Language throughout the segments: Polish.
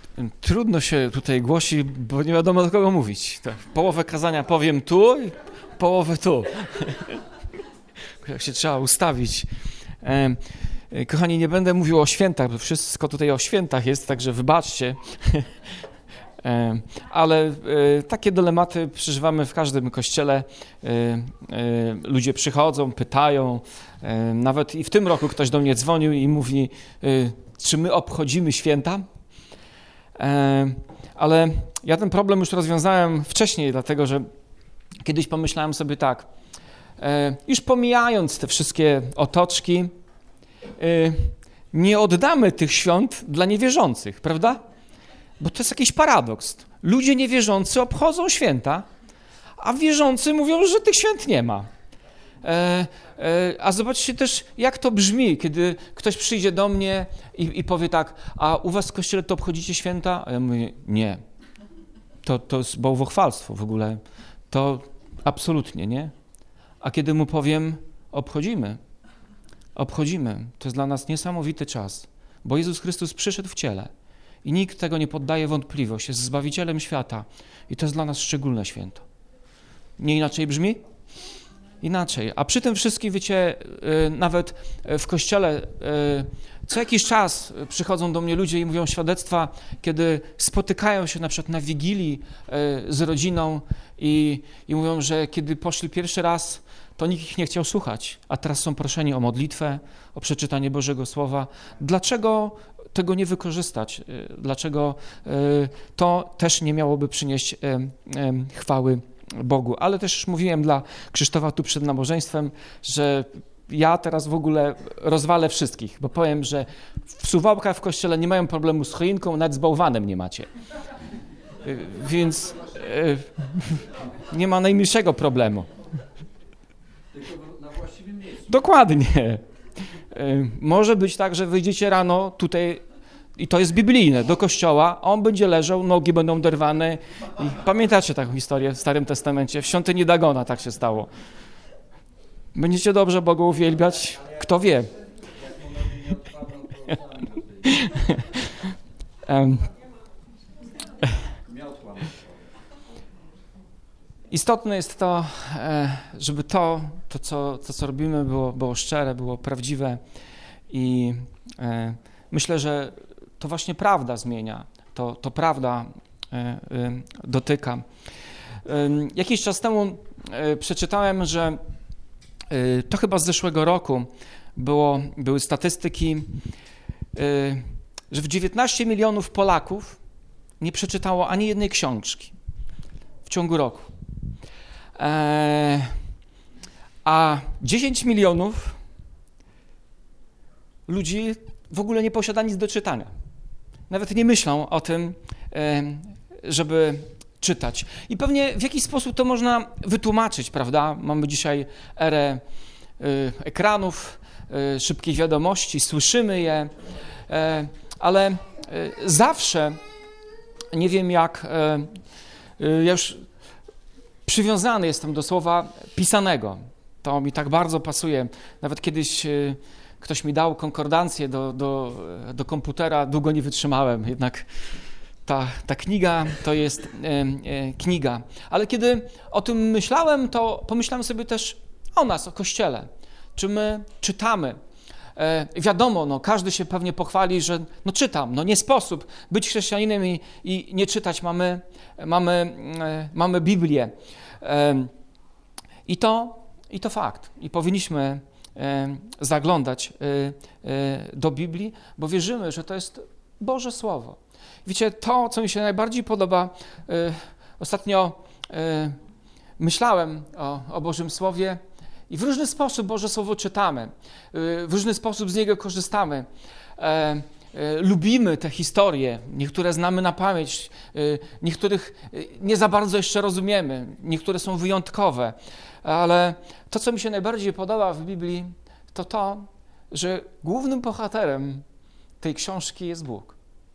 Trudno się tutaj głosi, bo nie wiadomo do kogo mówić. Tak, połowę kazania powiem tu, połowę tu. Jak się trzeba ustawić. Kochani, nie będę mówił o świętach, bo wszystko tutaj o świętach jest, także wybaczcie. Ale takie dylematy przeżywamy w każdym kościele. Ludzie przychodzą, pytają. Nawet i w tym roku ktoś do mnie dzwonił i mówi, czy my obchodzimy święta? Ale ja ten problem już rozwiązałem wcześniej, dlatego że kiedyś pomyślałem sobie tak, już pomijając te wszystkie otoczki, nie oddamy tych świąt dla niewierzących, prawda? Bo to jest jakiś paradoks. Ludzie niewierzący obchodzą święta, a wierzący mówią, że tych świąt nie ma. A zobaczcie też, jak to brzmi, kiedy ktoś przyjdzie do mnie i powie tak, a u was w kościele to obchodzicie święta? A ja mówię, nie. To jest bałwochwalstwo w ogóle. To absolutnie nie. A kiedy mu powiem, obchodzimy, to jest dla nas niesamowity czas, bo Jezus Chrystus przyszedł w ciele i nikt tego nie poddaje wątpliwość, jest Zbawicielem świata i to jest dla nas szczególne święto. Nie inaczej brzmi? Inaczej. A przy tym wszystkim, wiecie, nawet w kościele co jakiś czas przychodzą do mnie ludzie i mówią świadectwa, kiedy spotykają się na przykład na Wigilii z rodziną i mówią, że kiedy poszli pierwszy raz, to nikt ich nie chciał słuchać, a teraz są proszeni o modlitwę, o przeczytanie Bożego Słowa. Dlaczego tego nie wykorzystać? Dlaczego to też nie miałoby przynieść chwały Bogu? Ale też już mówiłem dla Krzysztofa tu przed nabożeństwem, że ja teraz w ogóle rozwalę wszystkich, bo powiem, że w Suwałkach w kościele nie mają problemu z choinką, nawet z bałwanem nie macie. Więc nie ma najmniejszego problemu. Tylko na właściwym miejscu. Dokładnie. Może być tak, że wyjdziecie rano tutaj, i to jest biblijne, do kościoła, a on będzie leżał, nogi będą derwane. I pamiętacie taką historię w Starym Testamencie? W świątyni Dagona tak się stało. Będziecie dobrze Boga uwielbiać? Kto wie? Istotne jest to, żeby to co robimy, było szczere, było prawdziwe i myślę, że to właśnie prawda zmienia, to prawda dotyka. Jakiś czas temu przeczytałem, że to chyba z zeszłego roku były statystyki, że w 19 milionów Polaków nie przeczytało ani jednej książki w ciągu roku. A 10 milionów ludzi w ogóle nie posiada nic do czytania. Nawet nie myślą o tym, żeby czytać. I pewnie w jakiś sposób to można wytłumaczyć, prawda? Mamy dzisiaj erę ekranów, szybkich wiadomości, słyszymy je, ale zawsze, nie wiem jak, ja już przywiązany jestem do słowa pisanego. To mi tak bardzo pasuje. Nawet kiedyś ktoś mi dał konkordancję do komputera, długo nie wytrzymałem, jednak ta kniga to jest kniga. Ale kiedy o tym myślałem, to pomyślałem sobie też o nas, o Kościele. Czy my czytamy? Wiadomo, każdy się pewnie pochwali, że czytam. Nie sposób być chrześcijaninem i nie czytać. Mamy Biblię. I to fakt. I powinniśmy zaglądać do Biblii, bo wierzymy, że to jest Boże Słowo. Wiecie, to, co mi się najbardziej podoba, ostatnio myślałem o Bożym Słowie i w różny sposób Boże Słowo czytamy, w różny sposób z niego korzystamy. Lubimy te historie, niektóre znamy na pamięć, niektórych nie za bardzo jeszcze rozumiemy, niektóre są wyjątkowe, ale to, co mi się najbardziej podoba w Biblii, to, że głównym bohaterem tej książki jest Bóg.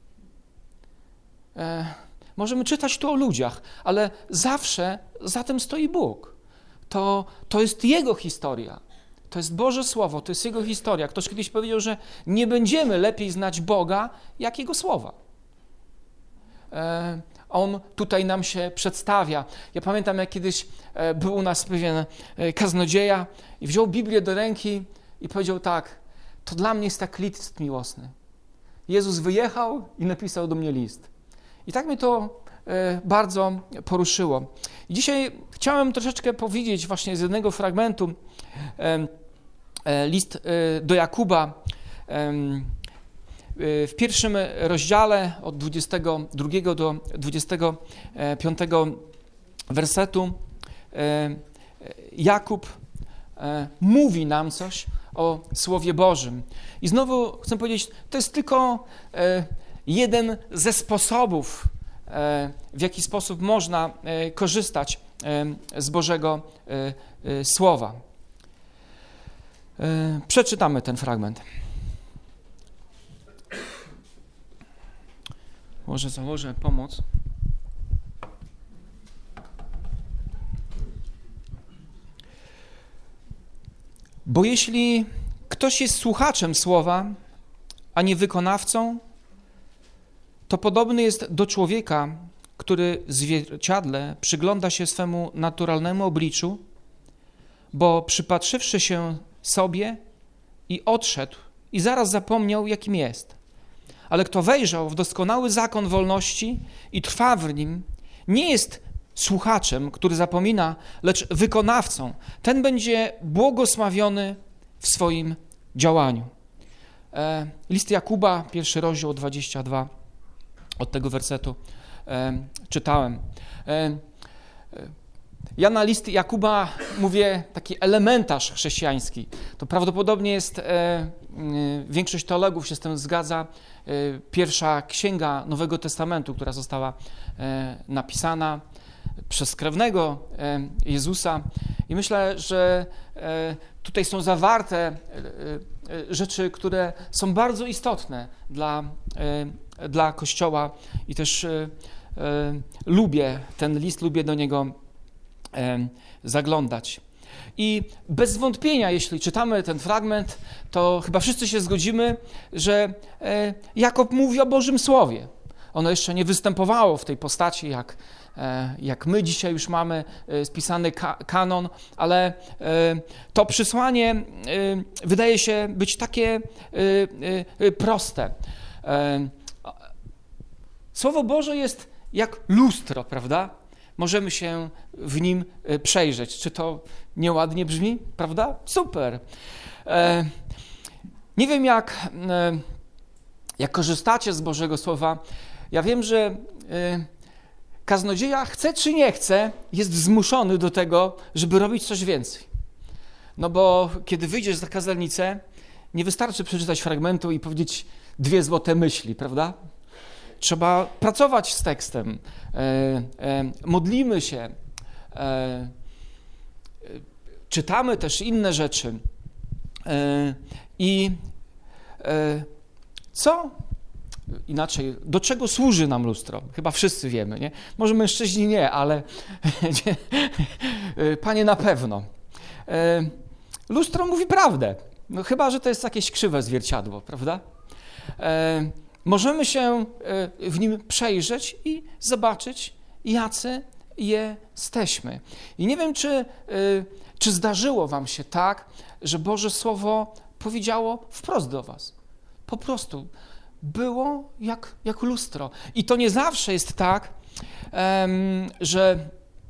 Możemy czytać tu o ludziach, ale zawsze za tym stoi Bóg. To jest Jego historia. To jest Boże Słowo, to jest Jego historia. Ktoś kiedyś powiedział, że nie będziemy lepiej znać Boga, jak Jego słowa. On tutaj nam się przedstawia. Ja pamiętam, jak kiedyś był u nas pewien kaznodzieja i wziął Biblię do ręki i powiedział tak: to dla mnie jest tak list miłosny. Jezus wyjechał i napisał do mnie list. I tak mnie to bardzo poruszyło. I dzisiaj chciałem troszeczkę powiedzieć właśnie z jednego fragmentu, list do Jakuba, w pierwszym rozdziale od 22 do 25 wersetu Jakub mówi nam coś o Słowie Bożym. I znowu chcę powiedzieć, to jest tylko jeden ze sposobów, w jaki sposób można korzystać z Bożego Słowa. Przeczytamy ten fragment. Może założę pomoc. Bo jeśli ktoś jest słuchaczem słowa, a nie wykonawcą, to podobny jest do człowieka, który w zwierciadle przygląda się swemu naturalnemu obliczu, bo przypatrzywszy się sobie i odszedł i zaraz zapomniał, jakim jest. Ale kto wejrzał w doskonały zakon wolności i trwa w nim, nie jest słuchaczem, który zapomina, lecz wykonawcą. Ten będzie błogosławiony w swoim działaniu. List Jakuba, 1 rozdział 22, od tego wersetu czytałem. Ja na list Jakuba mówię taki elementarz chrześcijański. To prawdopodobnie jest, większość teologów się z tym zgadza, pierwsza księga Nowego Testamentu, która została napisana przez krewnego Jezusa. I myślę, że tutaj są zawarte rzeczy, które są bardzo istotne dla Kościoła i też lubię ten list, lubię do niego zaglądać. I bez wątpienia, jeśli czytamy ten fragment, to chyba wszyscy się zgodzimy, że Jakub mówi o Bożym Słowie. Ono jeszcze nie występowało w tej postaci, jak my dzisiaj już mamy spisany kanon, ale to przesłanie wydaje się być takie proste. Słowo Boże jest jak lustro, prawda? Możemy się w nim przejrzeć. Czy to nieładnie brzmi, prawda? Super. Nie wiem, jak korzystacie z Bożego Słowa. Ja wiem, że kaznodzieja, chce czy nie chce, jest zmuszony do tego, żeby robić coś więcej. No bo kiedy wyjdziesz za kazalnicę, nie wystarczy przeczytać fragmentu i powiedzieć 2 złote myśli, prawda? Trzeba pracować z tekstem, modlimy się, czytamy też inne rzeczy. I co? Inaczej, do czego służy nam lustro? Chyba wszyscy wiemy, nie? Może mężczyźni nie, ale panie na pewno. Lustro mówi prawdę. No chyba, że to jest jakieś krzywe zwierciadło, prawda? Możemy się w nim przejrzeć i zobaczyć, jacy jesteśmy. I nie wiem, czy zdarzyło wam się tak, że Boże Słowo powiedziało wprost do was. Po prostu było jak lustro. I to nie zawsze jest tak, że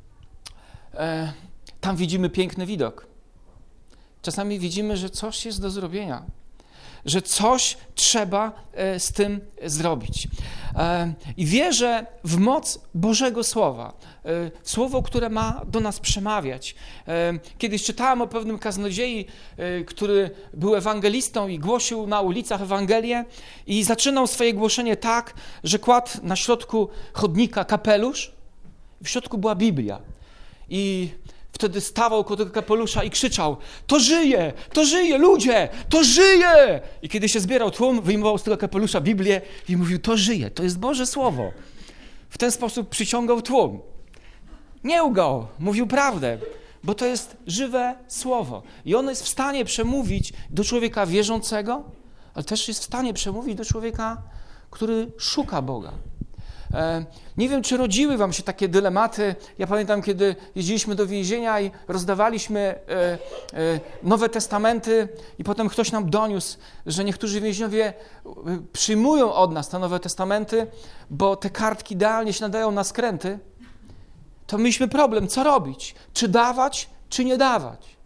tam widzimy piękny widok. Czasami widzimy, że coś jest do zrobienia, że coś trzeba z tym zrobić. I wierzę w moc Bożego Słowa, słowo, które ma do nas przemawiać. Kiedyś czytałem o pewnym kaznodziei, który był ewangelistą i głosił na ulicach Ewangelię i zaczynał swoje głoszenie tak, że kładł na środku chodnika kapelusz, w środku była Biblia. I wtedy stawał koło tego kapelusza i krzyczał: to żyje, ludzie, to żyje! I kiedy się zbierał tłum, wyjmował z tego kapelusza Biblię i mówił: to żyje, to jest Boże Słowo. W ten sposób przyciągał tłum. Nie ugał, mówił prawdę, bo to jest żywe Słowo. I ono jest w stanie przemówić do człowieka wierzącego, ale też jest w stanie przemówić do człowieka, który szuka Boga. Nie wiem, czy rodziły wam się takie dylematy. Ja pamiętam, kiedy jeździliśmy do więzienia i rozdawaliśmy Nowe Testamenty i potem ktoś nam doniósł, że niektórzy więźniowie przyjmują od nas te Nowe Testamenty, bo te kartki idealnie się nadają na skręty. To mieliśmy problem, co robić? Czy dawać, czy nie dawać?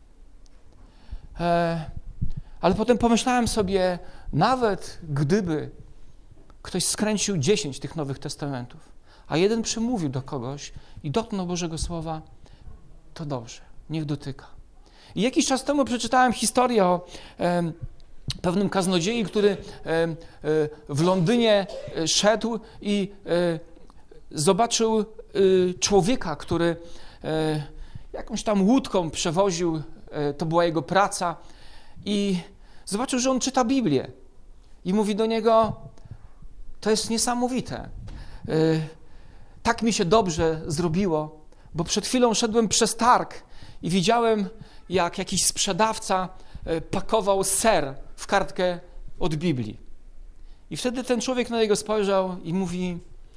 Ale potem pomyślałem sobie, nawet gdyby ktoś skręcił 10 tych Nowych Testamentów, a jeden przemówił do kogoś i dotknął Bożego Słowa, to dobrze, niech dotyka. I jakiś czas temu przeczytałem historię o pewnym kaznodziei, który w Londynie szedł i zobaczył człowieka, który jakąś tam łódką przewoził, to była jego praca, i zobaczył, że on czyta Biblię. I mówi do niego, to jest niesamowite. Tak mi się dobrze zrobiło, bo przed chwilą szedłem przez targ i widziałem, jak jakiś sprzedawca pakował ser w kartkę od Biblii. I wtedy ten człowiek na niego spojrzał i mówi,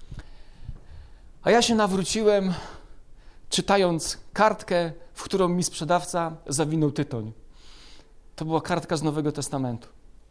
a ja się nawróciłem, czytając kartkę, w którą mi sprzedawca zawinął tytoń. To była kartka z Nowego Testamentu.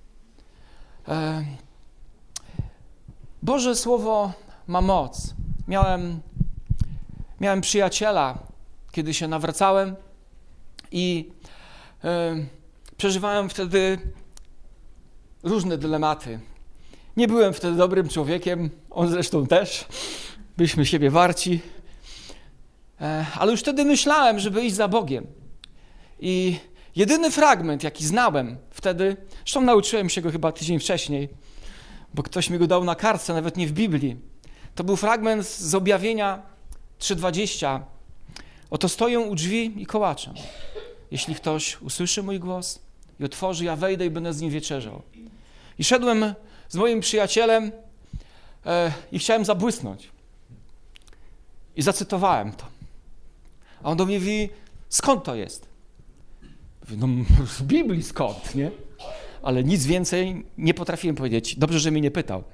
Boże Słowo ma moc. Miałem przyjaciela, kiedy się nawracałem i przeżywałem wtedy różne dylematy. Nie byłem wtedy dobrym człowiekiem, on zresztą też. Byliśmy siebie warci. Ale już wtedy myślałem, żeby iść za Bogiem. I jedyny fragment, jaki znałem wtedy, zresztą nauczyłem się go chyba tydzień wcześniej, bo ktoś mi go dał na kartce, nawet nie w Biblii. To był fragment z Objawienia 3:20. Oto stoję u drzwi i kołaczę. Jeśli ktoś usłyszy mój głos i otworzy, ja wejdę i będę z nim wieczerzał. I szedłem z moim przyjacielem i chciałem zabłysnąć. I zacytowałem to. A on do mnie mówi, skąd to jest? Mówię, no z Biblii skąd, nie? Ale nic więcej nie potrafiłem powiedzieć. Dobrze, że mnie nie pytał.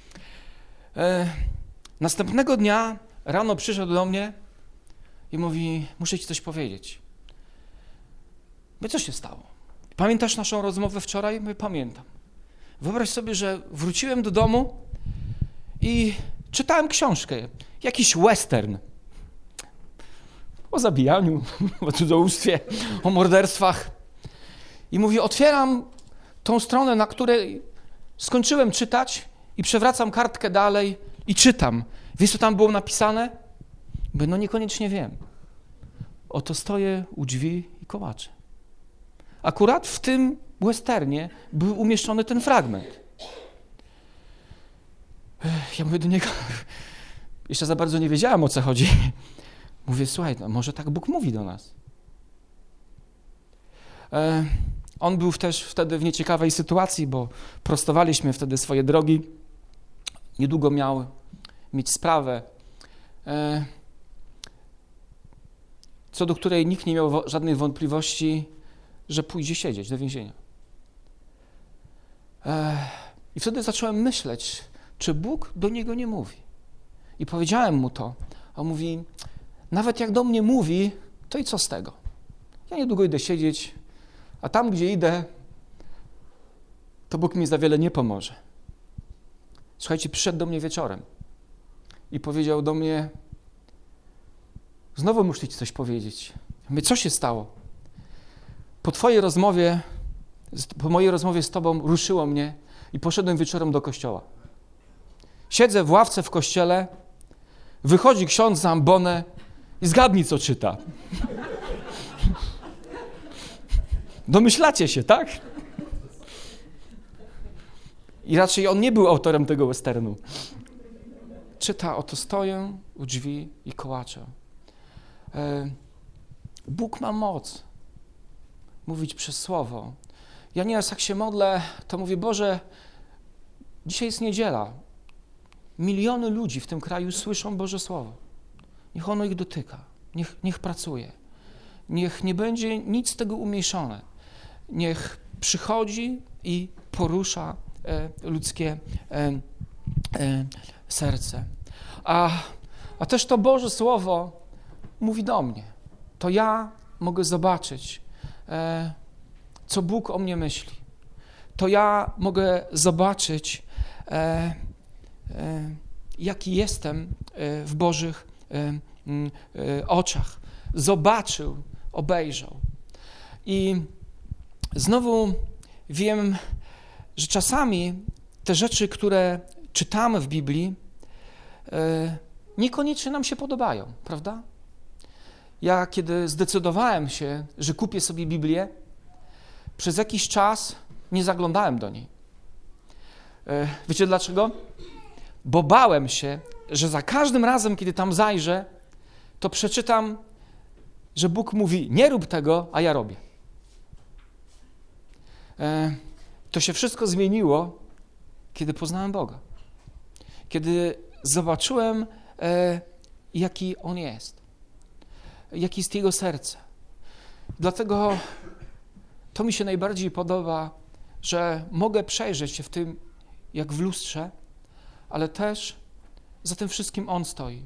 Następnego dnia rano przyszedł do mnie i mówi, muszę ci coś powiedzieć. Mówię, co się stało? Pamiętasz naszą rozmowę wczoraj? Mówię, pamiętam. Wyobraź sobie, że wróciłem do domu i czytałem książkę, jakiś western o zabijaniu, o cudzołóstwie, o morderstwach. I mówię, otwieram tą stronę, na której skończyłem czytać i przewracam kartkę dalej i czytam. Wiesz, co tam było napisane? Mówię, no niekoniecznie wiem. Oto stoję u drzwi i kołaczę. Akurat w tym westernie był umieszczony ten fragment. Ja mówię do niego, jeszcze za bardzo nie wiedziałem, o co chodzi. Mówię, słuchaj, no może tak Bóg mówi do nas. On był też wtedy w nieciekawej sytuacji, bo prostowaliśmy wtedy swoje drogi. Niedługo miał mieć sprawę, co do której nikt nie miał żadnych wątpliwości, że pójdzie siedzieć do więzienia. I wtedy zacząłem myśleć, czy Bóg do niego nie mówi. I powiedziałem mu to, a on mówi, nawet jak do mnie mówi, to i co z tego? Ja niedługo idę siedzieć, a tam, gdzie idę, to Bóg mi za wiele nie pomoże. Słuchajcie, przyszedł do mnie wieczorem i powiedział do mnie, znowu muszę ci coś powiedzieć. Ja mówię, co się stało? Po mojej rozmowie z tobą ruszyło mnie i poszedłem wieczorem do kościoła. Siedzę w ławce w kościele, wychodzi ksiądz za ambonę i zgadnij, co czyta. Domyślacie się, tak? I raczej on nie był autorem tego westernu. Czyta, oto stoję u drzwi i kołaczę. Bóg ma moc mówić przez słowo. Ja nieraz jak się modlę, to mówię, Boże, dzisiaj jest niedziela. Miliony ludzi w tym kraju słyszą Boże Słowo. Niech ono ich dotyka. Niech pracuje. Niech nie będzie nic z tego umniejszone. Niech przychodzi i porusza ludzkie serce. A też to Boże Słowo mówi do mnie. To ja mogę zobaczyć, co Bóg o mnie myśli. To ja mogę zobaczyć, jaki jestem w Bożych oczach. Zobaczył, obejrzał. I znowu wiem, że czasami te rzeczy, które czytamy w Biblii, niekoniecznie nam się podobają, prawda? Ja kiedy zdecydowałem się, że kupię sobie Biblię, przez jakiś czas nie zaglądałem do niej. Wiecie dlaczego? Bo bałem się, że za każdym razem, kiedy tam zajrzę, to przeczytam, że Bóg mówi, nie rób tego, a ja robię. To się wszystko zmieniło, kiedy poznałem Boga. Kiedy zobaczyłem, jaki On jest. Jakie jest Jego serce. Dlatego to mi się najbardziej podoba, że mogę przejrzeć się w tym, jak w lustrze, ale też za tym wszystkim On stoi.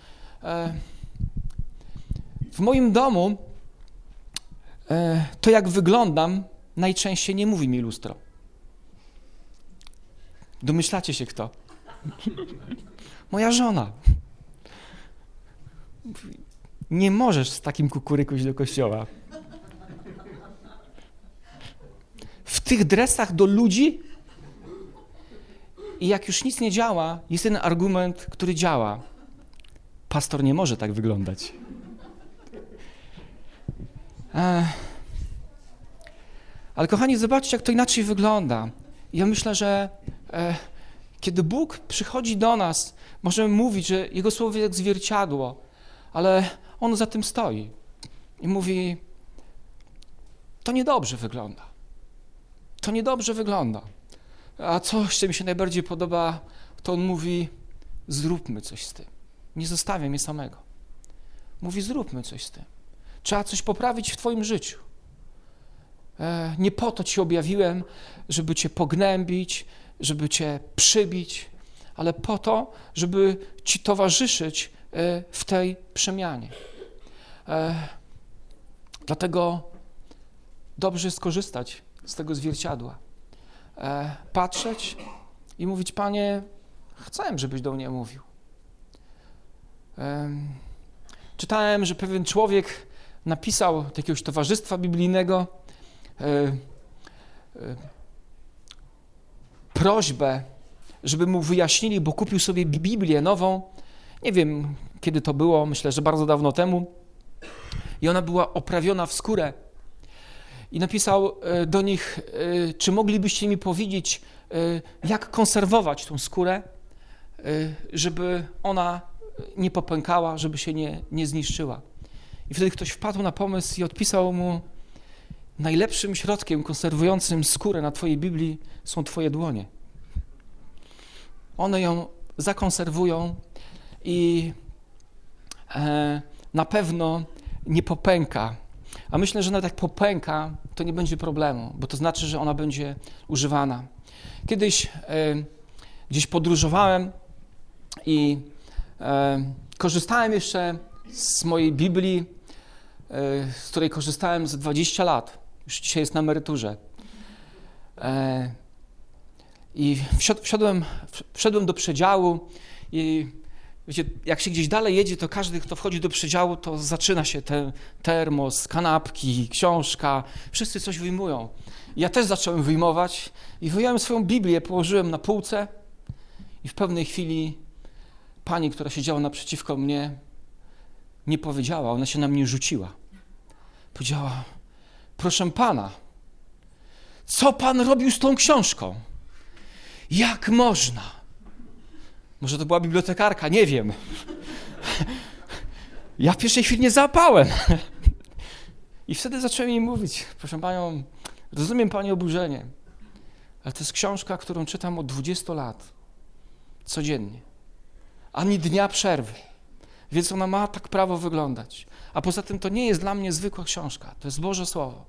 W moim domu to, jak wyglądam, najczęściej nie mówi mi lustro. Domyślacie się kto? Moja żona. Nie możesz z takim kukuryku iść do kościoła. W tych dresach do ludzi i jak już nic nie działa, jest jeden argument, który działa. Pastor nie może tak wyglądać. Ale kochani, zobaczcie, jak to inaczej wygląda. Ja myślę, że kiedy Bóg przychodzi do nas, możemy mówić, że Jego słowo jest jak zwierciadło, ale On za tym stoi i mówi, to niedobrze wygląda. To niedobrze wygląda. A coś, co mi się najbardziej podoba, to On mówi, zróbmy coś z tym. Nie zostawiam mnie samego. Mówi, zróbmy coś z tym. Trzeba coś poprawić w twoim życiu. Nie po to ci objawiłem, żeby cię pognębić, żeby cię przybić, ale po to, żeby ci towarzyszyć w tej przemianie. Dlatego dobrze jest korzystać z tego zwierciadła. Patrzeć i mówić, Panie, chcę, żebyś do mnie mówił. Czytałem, że pewien człowiek napisał do jakiegoś towarzystwa biblijnego prośbę, żeby mu wyjaśnili, bo kupił sobie Biblię nową. Nie wiem, kiedy to było, myślę, że bardzo dawno temu. I ona była oprawiona w skórę. I napisał do nich, czy moglibyście mi powiedzieć, jak konserwować tą skórę, żeby ona nie popękała, żeby się nie zniszczyła. I wtedy ktoś wpadł na pomysł i odpisał mu, najlepszym środkiem konserwującym skórę na twojej Biblii są twoje dłonie. One ją zakonserwują i na pewno nie popęka. A myślę, że nawet jak popęka, to nie będzie problemu, bo to znaczy, że ona będzie używana. Kiedyś gdzieś podróżowałem i korzystałem jeszcze z mojej Biblii, z której korzystałem za 20 lat. Już dzisiaj jest na emeryturze. I wszedłem do przedziału i wiecie, jak się gdzieś dalej jedzie, to każdy, kto wchodzi do przedziału, to zaczyna się ten termos, kanapki, książka. Wszyscy coś wyjmują. I ja też zacząłem wyjmować i wyjąłem swoją Biblię, położyłem na półce i w pewnej chwili pani, która siedziała naprzeciwko mnie, nie powiedziała, ona się na mnie rzuciła. Powiedziała, proszę pana, co pan robił z tą książką? Jak można? Może to była bibliotekarka, nie wiem. Ja w pierwszej chwili nie załapałem. I wtedy zacząłem jej mówić, proszę panią, rozumiem pani oburzenie, ale to jest książka, którą czytam od 20 lat. Codziennie. Ani dnia przerwy. Więc ona ma tak prawo wyglądać. A poza tym to nie jest dla mnie zwykła książka. To jest Boże Słowo.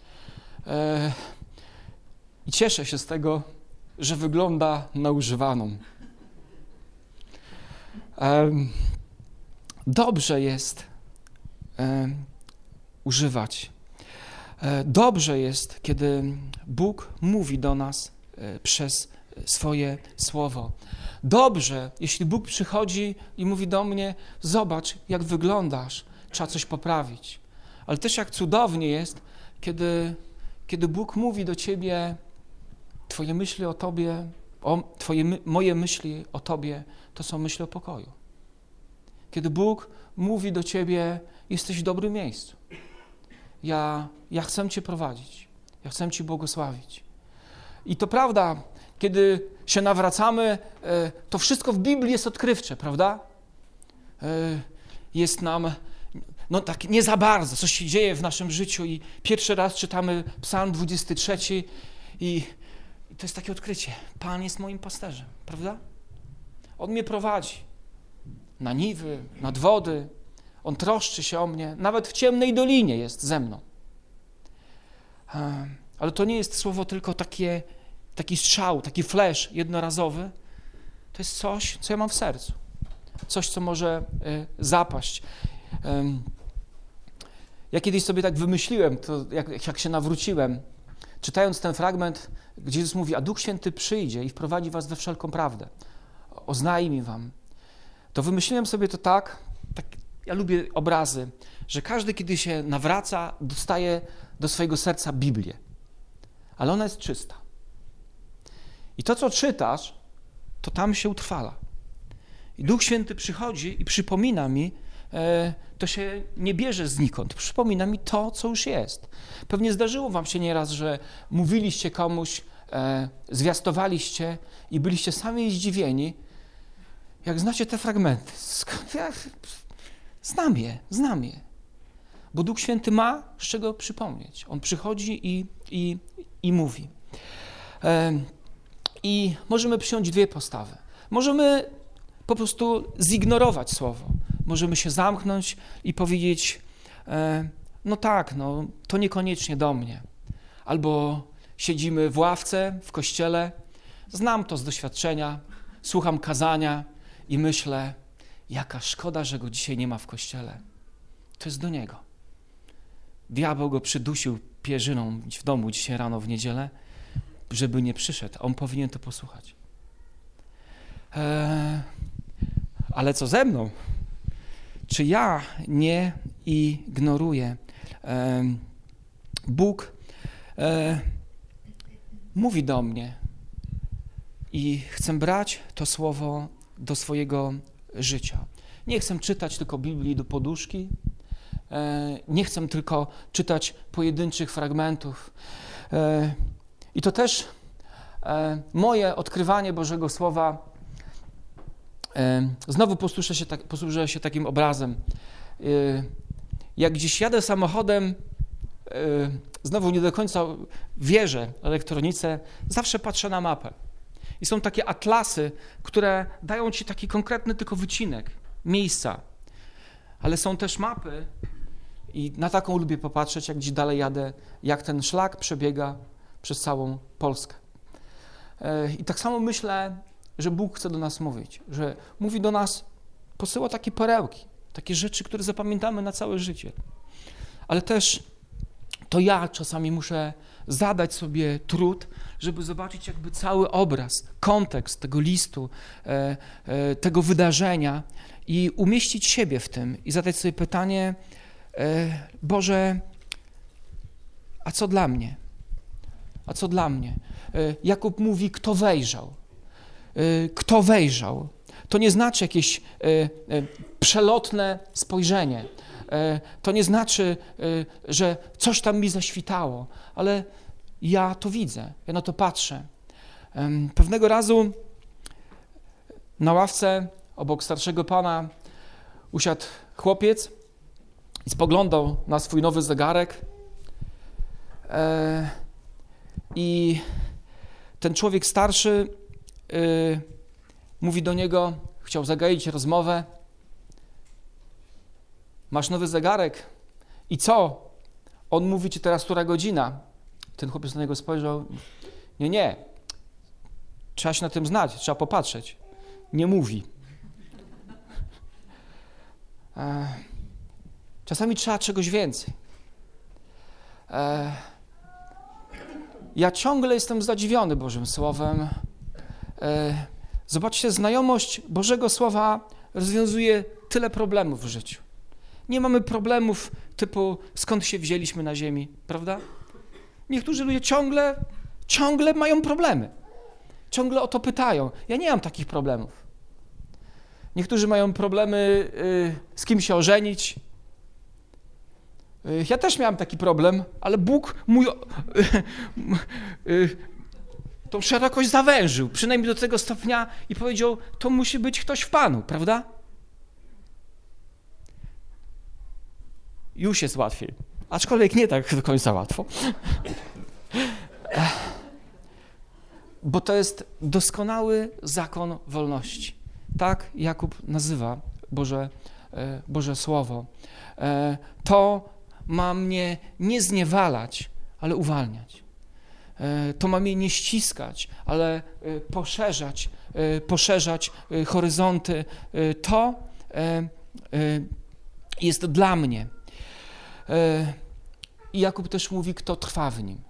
I cieszę się z tego, że wygląda na używaną. Dobrze jest używać. Dobrze jest, kiedy Bóg mówi do nas przez swoje słowo. Dobrze, jeśli Bóg przychodzi i mówi do mnie, zobacz, jak wyglądasz, trzeba coś poprawić. Ale też jak cudownie jest, kiedy Bóg mówi do ciebie, twoje myśli o tobie, moje myśli o tobie, to są myśli o pokoju. Kiedy Bóg mówi do ciebie, jesteś w dobrym miejscu. Ja chcę cię prowadzić. Ja chcę ci błogosławić. I to prawda, kiedy się nawracamy, to wszystko w Biblii jest odkrywcze, prawda? Jest nam, tak nie za bardzo, coś się dzieje w naszym życiu i pierwszy raz czytamy Psalm 23 i to jest takie odkrycie. Pan jest moim pasterzem, prawda? On mnie prowadzi na niwy, nad wody. On troszczy się o mnie. Nawet w ciemnej dolinie jest ze mną. Ale to nie jest słowo tylko taki strzał, taki flash jednorazowy. To jest coś, co ja mam w sercu. Coś, co może zapaść. Ja kiedyś sobie tak wymyśliłem, to jak się nawróciłem, czytając ten fragment, gdzie Jezus mówi, a Duch Święty przyjdzie i wprowadzi was we wszelką prawdę. Oznajmi wam. To wymyśliłem sobie to tak, ja lubię obrazy, że każdy, kiedy się nawraca, dostaje do swojego serca Biblię. Ale ona jest czysta. I to, co czytasz, to tam się utrwala. I Duch Święty przychodzi i przypomina mi, to się nie bierze znikąd. Przypomina mi to, co już jest. Pewnie zdarzyło wam się nieraz, że mówiliście komuś, zwiastowaliście i byliście sami zdziwieni, jak znacie te fragmenty. Znam je. Bo Duch Święty ma z czego przypomnieć. On przychodzi i mówi. I możemy przyjąć dwie postawy. Możemy po prostu zignorować słowo. Możemy się zamknąć i powiedzieć, to niekoniecznie do mnie. Albo siedzimy w ławce w kościele, znam to z doświadczenia, słucham kazania i myślę, jaka szkoda, że go dzisiaj nie ma w kościele. To jest do niego. Diabeł go przydusił pierzyną w domu dzisiaj rano w niedzielę, żeby nie przyszedł. On powinien to posłuchać. Ale co ze mną? Czy ja nie ignoruję? Bóg mówi do mnie i chcę brać to słowo do swojego życia. Nie chcę czytać tylko Biblii do poduszki, nie chcę tylko czytać pojedynczych fragmentów. I to też moje odkrywanie Bożego Słowa. Znowu posłużę się takim obrazem. Jak gdzieś jadę samochodem, znowu nie do końca wierzę elektronice, zawsze patrzę na mapę. I są takie atlasy, które dają ci taki konkretny tylko wycinek miejsca. Ale są też mapy i na taką lubię popatrzeć, jak gdzieś dalej jadę, jak ten szlak przebiega przez całą Polskę. I tak samo myślę, że Bóg chce do nas mówić, że mówi do nas, posyła takie perełki, takie rzeczy, które zapamiętamy na całe życie. Ale też to ja czasami muszę zadać sobie trud, żeby zobaczyć jakby cały obraz, kontekst tego listu, tego wydarzenia i umieścić siebie w tym i zadać sobie pytanie, Boże, a co dla mnie? A co dla mnie? Jakub mówi, kto wejrzał? Kto wejrzał? To nie znaczy jakieś przelotne spojrzenie. To nie znaczy, że coś tam mi zaświtało, ale ja to widzę, ja na to patrzę. Pewnego razu na ławce obok starszego pana usiadł chłopiec i spoglądał na swój nowy zegarek i ten człowiek starszy mówi do niego, chciał zagaić rozmowę, masz nowy zegarek i co? On mówi ci teraz, która godzina? Ten chłopiec na niego spojrzał, nie, trzeba się na tym znać, trzeba popatrzeć. Nie mówi. Czasami trzeba czegoś więcej. Ja ciągle jestem zadziwiony Bożym Słowem. Zobaczcie, znajomość Bożego Słowa rozwiązuje tyle problemów w życiu. Nie mamy problemów typu skąd się wzięliśmy na ziemi, prawda? Niektórzy ludzie ciągle mają problemy. Ciągle o to pytają. Ja nie mam takich problemów. Niektórzy mają problemy z kim się ożenić. Ja też miałem taki problem, ale Bóg tą szerokość zawężył, przynajmniej do tego stopnia i powiedział, to musi być ktoś w Panu, prawda? Już jest łatwiej, aczkolwiek nie tak do końca łatwo. Bo to jest doskonały zakon wolności. Tak Jakub nazywa Boże Słowo. To ma mnie nie zniewalać, ale uwalniać. To ma mnie nie ściskać, ale poszerzać horyzonty. To jest dla mnie. I Jakub też mówi, kto trwa w nim.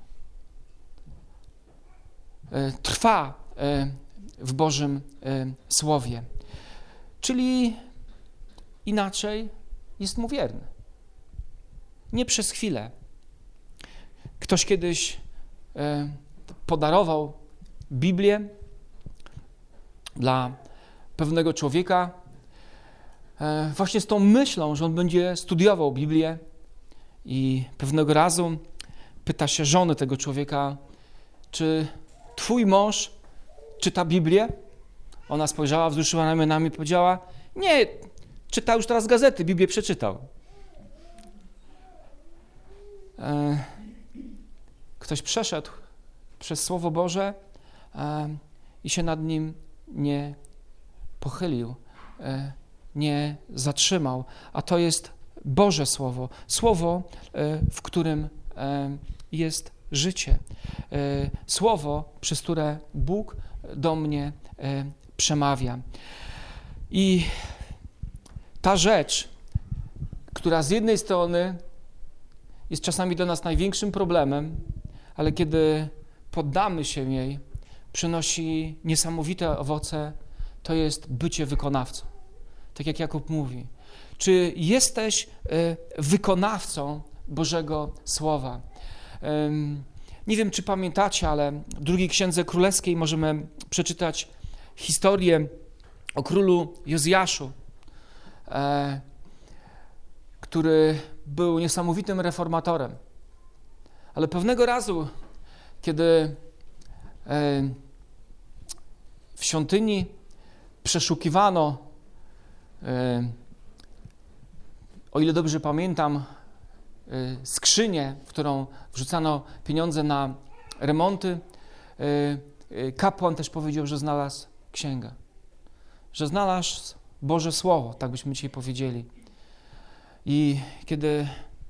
Trwa w Bożym Słowie. Czyli inaczej jest mu wierny. Nie przez chwilę. Ktoś kiedyś podarował Biblię dla pewnego człowieka właśnie z tą myślą, że on będzie studiował Biblię i pewnego razu pyta się żony tego człowieka, czy twój mąż czyta Biblię? Ona spojrzała, wzruszyła ramionami i powiedziała, nie, czyta już teraz gazety, Biblię przeczytał. Ktoś przeszedł przez Słowo Boże i się nad nim nie pochylił, nie zatrzymał, a to jest Boże Słowo, Słowo, w którym jest życie, Słowo, przez które Bóg do mnie przemawia. I ta rzecz, która z jednej strony jest czasami dla nas największym problemem, ale kiedy poddamy się jej, przynosi niesamowite owoce, to jest bycie wykonawcą. Tak jak Jakub mówi. Czy jesteś wykonawcą Bożego Słowa? Nie wiem, czy pamiętacie, ale w drugiej Księdze Królewskiej możemy przeczytać historię o królu Jozjaszu, który był niesamowitym reformatorem. Ale pewnego razu, kiedy w świątyni przeszukiwano, o ile dobrze pamiętam, skrzynię, w którą wrzucano pieniądze na remonty, kapłan też powiedział, że znalazł księgę, że znalazł Boże Słowo, tak byśmy dzisiaj powiedzieli. I kiedy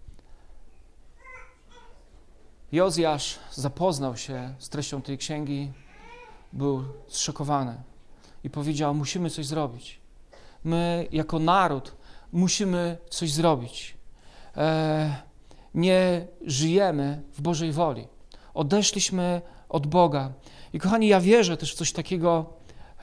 Jozjasz zapoznał się z treścią tej księgi, był zszokowany i powiedział, musimy coś zrobić. My jako naród musimy coś zrobić. Nie żyjemy w Bożej woli. Odeszliśmy od Boga. I kochani, ja wierzę też w coś takiego.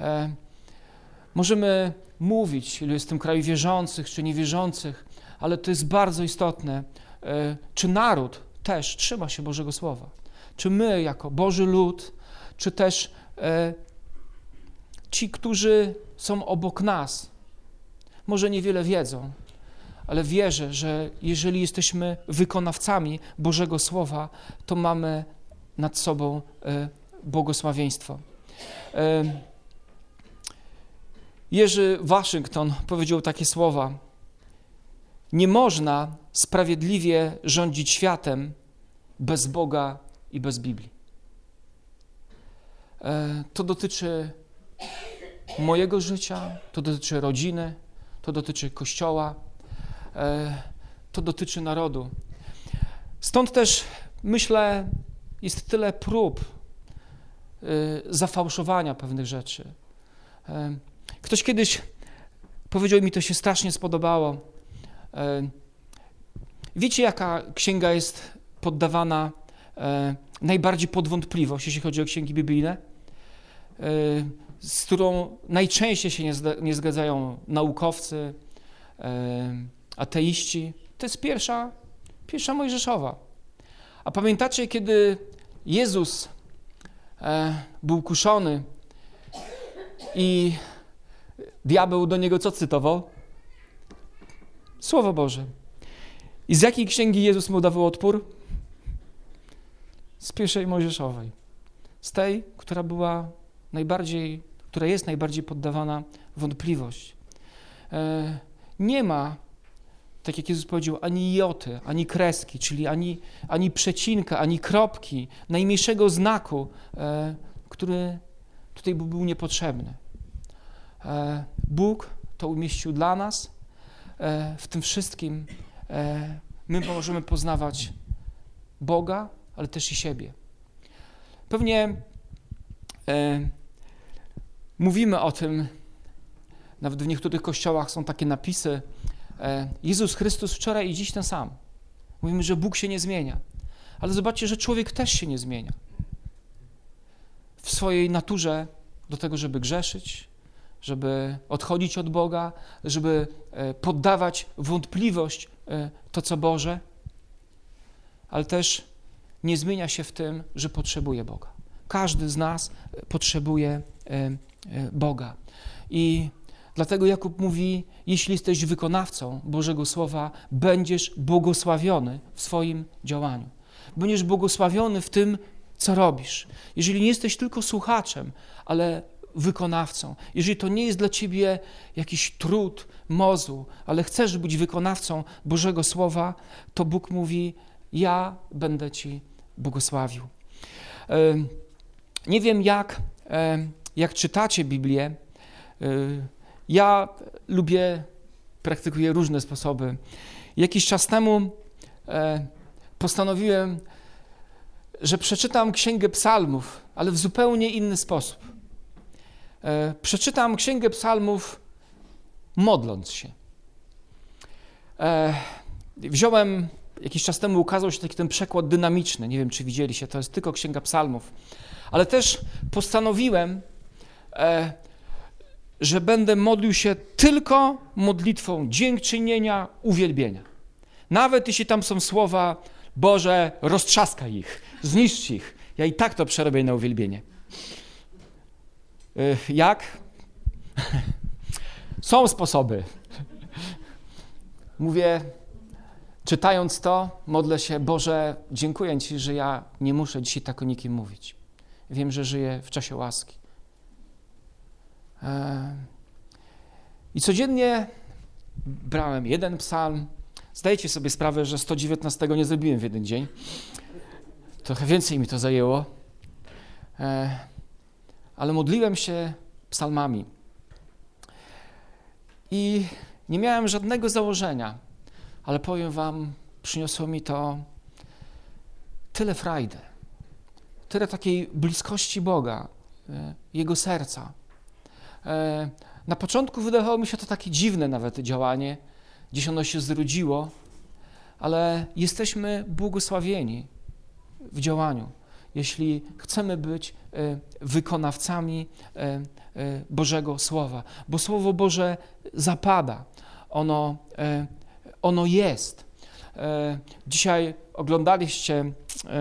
Możemy mówić, ilu jest w tym kraju wierzących czy niewierzących, ale to jest bardzo istotne. Czy naród też trzyma się Bożego Słowa? Czy my jako Boży lud, czy też ci, którzy są obok nas, może niewiele wiedzą, ale wierzę, że jeżeli jesteśmy wykonawcami Bożego Słowa, to mamy nad sobą błogosławieństwo. Jerzy Waszyngton powiedział takie słowa: nie można sprawiedliwie rządzić światem bez Boga i bez Biblii. To dotyczy mojego życia, to dotyczy rodziny, to dotyczy Kościoła, to dotyczy narodu. Stąd też, myślę, jest tyle prób zafałszowania pewnych rzeczy. Ktoś kiedyś powiedział mi, to się strasznie spodobało, Wiecie, jaka księga jest poddawana najbardziej pod wątpliwość, jeśli chodzi o księgi biblijne? Z którą najczęściej się nie zgadzają naukowcy, ateiści. To jest pierwsza Mojżeszowa. A pamiętacie, kiedy Jezus był kuszony i diabeł do niego co cytował? Słowo Boże. I z jakiej księgi Jezus mu dawał odpór? Z pierwszej Mojżeszowej. Z tej, która jest najbardziej poddawana wątpliwość. Nie ma, tak jak Jezus powiedział, ani joty, ani kreski, czyli ani przecinka, ani kropki, najmniejszego znaku, który tutaj był niepotrzebny. Bóg to umieścił dla nas. W tym wszystkim my możemy poznawać Boga, ale też i siebie. Pewnie mówimy o tym, nawet w niektórych kościołach są takie napisy: Jezus Chrystus wczoraj i dziś ten sam. Mówimy, że Bóg się nie zmienia. Ale zobaczcie, że człowiek też się nie zmienia. W swojej naturze do tego, żeby grzeszyć, żeby odchodzić od Boga, żeby poddawać wątpliwość to, co Boże, ale też nie zmienia się w tym, że potrzebuje Boga. Każdy z nas potrzebuje Boga. I dlatego Jakub mówi: jeśli jesteś wykonawcą Bożego Słowa, będziesz błogosławiony w swoim działaniu. Będziesz błogosławiony w tym, co robisz. Jeżeli nie jesteś tylko słuchaczem, ale wykonawcą, jeżeli to nie jest dla ciebie jakiś trud, mozuł, ale chcesz być wykonawcą Bożego Słowa, to Bóg mówi: ja będę ci błogosławił. Nie wiem, jak czytacie Biblię. Ja praktykuję różne sposoby. Jakiś czas temu postanowiłem, że przeczytam Księgę Psalmów, ale w zupełnie inny sposób. Przeczytam Księgę Psalmów modląc się. Jakiś czas temu ukazał się taki ten przekład dynamiczny. Nie wiem, czy widzieliście, to jest tylko Księga Psalmów. Ale też postanowiłem, że będę modlił się tylko modlitwą dziękczynienia, uwielbienia. Nawet jeśli tam są słowa: Boże, roztrzaskaj ich, zniszcz ich. Ja i tak to przerobię na uwielbienie. Jak? Są sposoby. Mówię, czytając to, modlę się: Boże, dziękuję Ci, że ja nie muszę dzisiaj tak o nikim mówić. Wiem, że żyję w czasie łaski. I codziennie brałem jeden psalm. Zdajecie sobie sprawę, że 119 nie zrobiłem w jeden dzień. Trochę więcej mi to zajęło. Ale modliłem się psalmami. I nie miałem żadnego założenia, ale powiem wam, przyniosło mi to tyle frajdy, tyle takiej bliskości Boga, Jego serca. Na początku wydawało mi się to takie dziwne nawet działanie, gdzieś ono się zrodziło, ale jesteśmy błogosławieni w działaniu, jeśli chcemy być wykonawcami Bożego Słowa. Bo Słowo Boże zapada, ono jest. Dzisiaj oglądaliście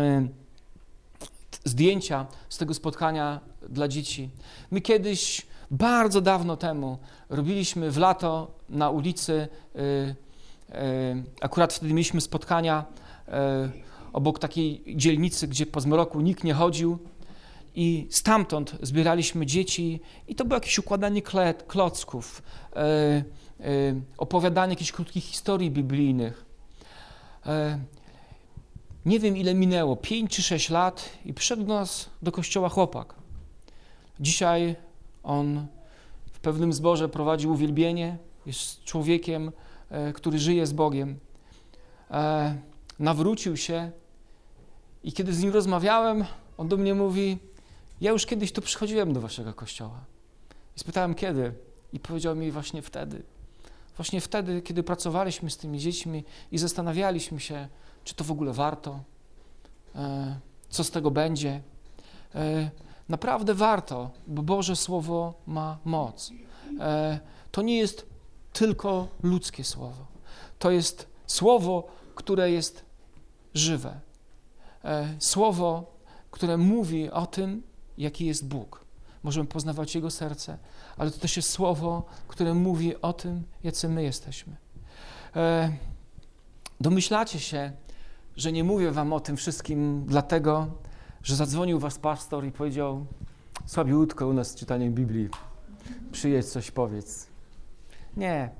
zdjęcia z tego spotkania dla dzieci. My kiedyś, bardzo dawno temu, robiliśmy w lato na ulicy, akurat wtedy mieliśmy spotkania obok takiej dzielnicy, gdzie po zmroku nikt nie chodził, i stamtąd zbieraliśmy dzieci i to było jakieś układanie klocków, opowiadanie jakichś krótkich historii biblijnych. Nie wiem, ile minęło, 5 czy 6 lat, i przyszedł do nas do kościoła chłopak. Dzisiaj on w pewnym zborze prowadzi uwielbienie, jest człowiekiem, który żyje z Bogiem. Nawrócił się i kiedy z nim rozmawiałem, on do mnie mówi: ja już kiedyś tu przychodziłem do waszego kościoła. I spytałem, kiedy? I powiedział mi: właśnie wtedy, właśnie wtedy, kiedy pracowaliśmy z tymi dziećmi i zastanawialiśmy się, czy to w ogóle warto, co z tego będzie. Naprawdę warto, bo Boże Słowo ma moc. To nie jest tylko ludzkie Słowo. To jest Słowo, które jest żywe. Słowo, które mówi o tym, jaki jest Bóg. Możemy poznawać Jego serce, ale to też jest Słowo, które mówi o tym, jacy my jesteśmy. Domyślacie się, że nie mówię wam o tym wszystkim dlatego, że zadzwonił was pastor i powiedział: słabiutko u nas z czytaniem Biblii, przyjedź, coś powiedz. Nie.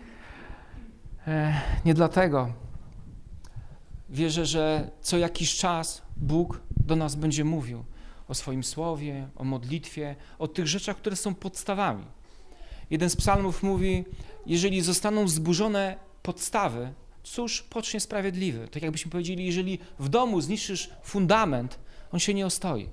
Nie dlatego. Wierzę, że co jakiś czas Bóg do nas będzie mówił o swoim słowie, o modlitwie, o tych rzeczach, które są podstawami. Jeden z psalmów mówi: jeżeli zostaną zburzone podstawy, cóż pocznie sprawiedliwy? Tak jakbyśmy powiedzieli, jeżeli w domu zniszczysz fundament, on się nie ostoi.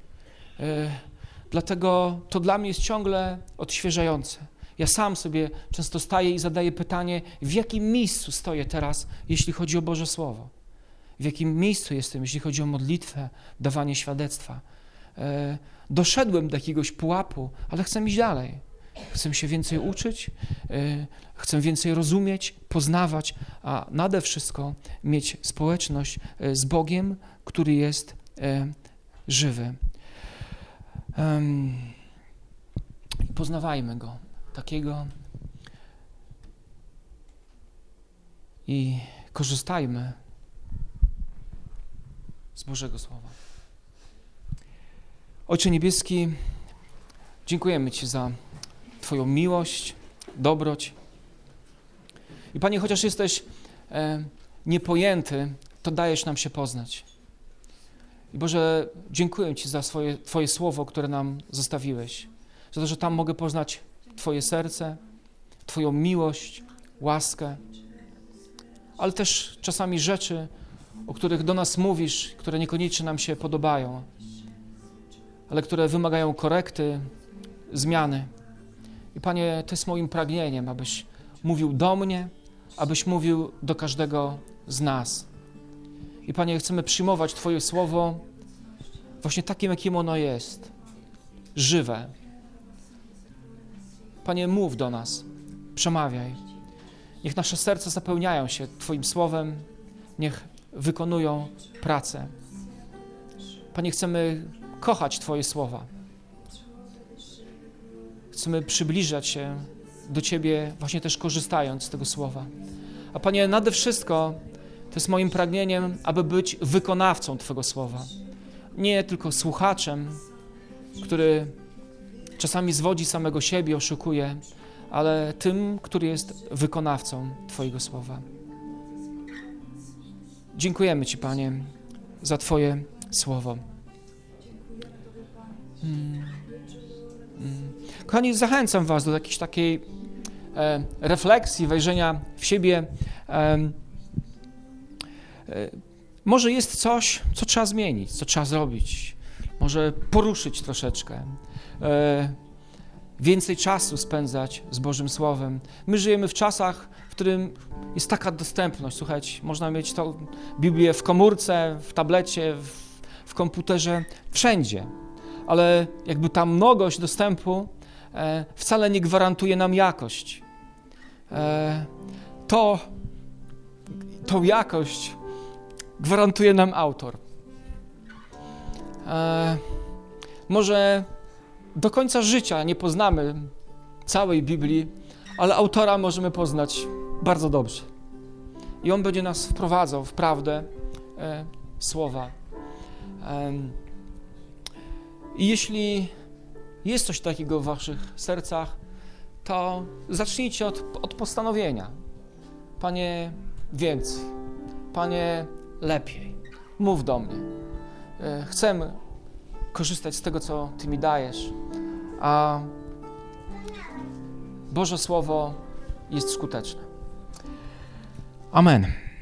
Dlatego to dla mnie jest ciągle odświeżające. Ja sam sobie często staję i zadaję pytanie, w jakim miejscu stoję teraz, jeśli chodzi o Boże Słowo. W jakim miejscu jestem, jeśli chodzi o modlitwę, dawanie świadectwa. Doszedłem do jakiegoś pułapu, ale chcę iść dalej. Chcę się więcej uczyć, chcę więcej rozumieć, poznawać, a nade wszystko mieć społeczność z Bogiem, który jest żywy. Poznawajmy Go, takiego, i korzystajmy z Bożego Słowa. Ojcze Niebieski, dziękujemy Ci za Twoją miłość, dobroć. I Panie, chociaż jesteś niepojęty, to dajesz nam się poznać. I Boże, dziękuję Ci za Twoje słowo, które nam zostawiłeś. Za to, że tam mogę poznać Twoje serce, Twoją miłość, łaskę, ale też czasami rzeczy, o których do nas mówisz, które niekoniecznie nam się podobają, ale które wymagają korekty, zmiany. I Panie, to jest moim pragnieniem, abyś mówił do mnie, abyś mówił do każdego z nas. I Panie, chcemy przyjmować Twoje słowo właśnie takim, jakim ono jest. Żywe. Panie, mów do nas, przemawiaj. Niech nasze serca zapełniają się Twoim słowem, niech wykonują pracę. Panie, chcemy kochać Twoje słowa. Chcemy przybliżać się do Ciebie, właśnie też korzystając z tego słowa. A Panie, nade wszystko to jest moim pragnieniem, aby być wykonawcą Twojego słowa. Nie tylko słuchaczem, który czasami zwodzi samego siebie, oszukuje, ale tym, który jest wykonawcą Twojego słowa. Dziękujemy Ci, Panie, za Twoje słowo. Kochani, zachęcam Was do jakiejś takiej refleksji, wejrzenia w siebie. Może jest coś, co trzeba zmienić, co trzeba zrobić. Może poruszyć troszeczkę. Więcej czasu spędzać z Bożym Słowem. My żyjemy w czasach, w którym jest taka dostępność. Słuchajcie, można mieć tą Biblię w komórce, w tablecie, w komputerze, wszędzie. Ale jakby ta mnogość dostępu wcale nie gwarantuje nam jakość. Tą jakość gwarantuje nam autor. Może do końca życia nie poznamy całej Biblii, ale autora możemy poznać bardzo dobrze. I on będzie nas wprowadzał w prawdę słowa. I jeśli jest coś takiego w waszych sercach, to zacznijcie od postanowienia. Panie, więcej. Panie, lepiej. Mów do mnie. Chcę korzystać z tego, co Ty mi dajesz, a Boże Słowo jest skuteczne. Amen.